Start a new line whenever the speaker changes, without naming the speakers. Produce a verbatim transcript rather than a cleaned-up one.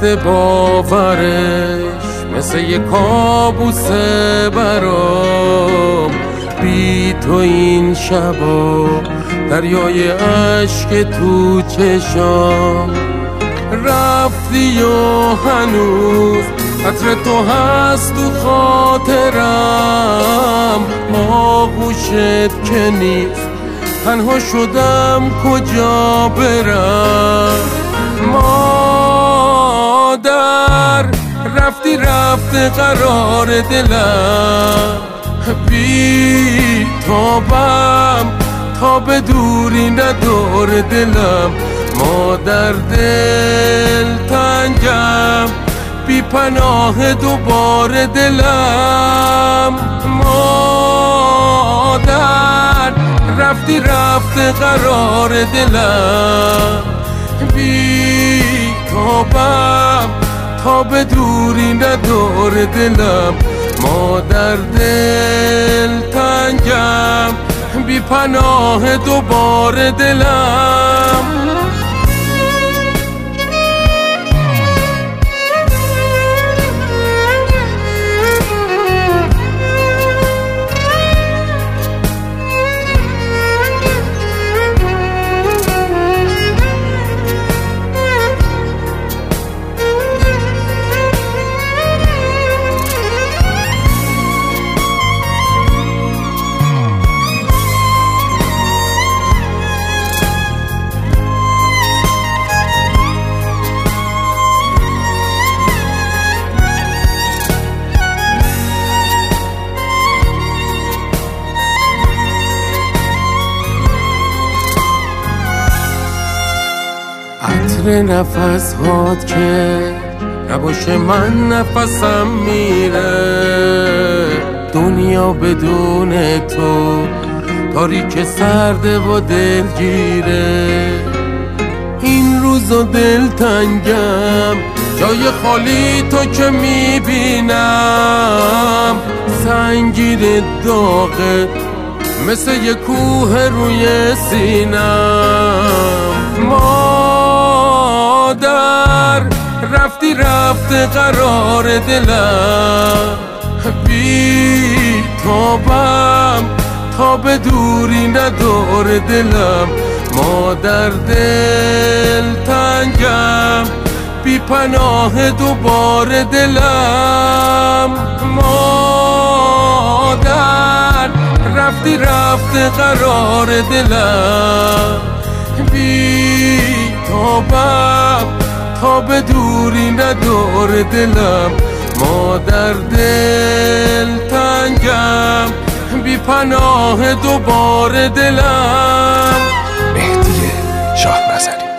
سخت باورش، مثل یه کابوسه برام. بی تو این شبا دریای عشق تو چشام. رفتی و هنوز عطر تو هست تو خاطرم. آغوشت که نیست تنها شدم کجا برم. مادر رفتی رفته قرار دلم. بی تابم تا به دوری ندار دلم. مادر دل تنگم بی پناه دوباره دلم. مادر رفتی رفته قرار دلم. بی تابم تا به دوری ندار دلم. مادر دل تنگم بی پناه دوباره دلم. عطر نفس هات که نباشه من نفسم میره. دنیا بدون تو تاریک سرده و دلگیره. این روزا دل تنگم جای خالی تو که میبینم. سنگین داغه مثل یه کوه روی سینم. مادر رفتی رفته قرار دلم. بی تابم تا به دوری ندار دلم. مادر دل تنگم بی پناه دوباره دلم. مادر رفتی رفته قرار دلم. بی تابم تا به دوری ندار دلم. مادر دل تنگم بی پناه دوباره دلم.
مهدی شاه نظری.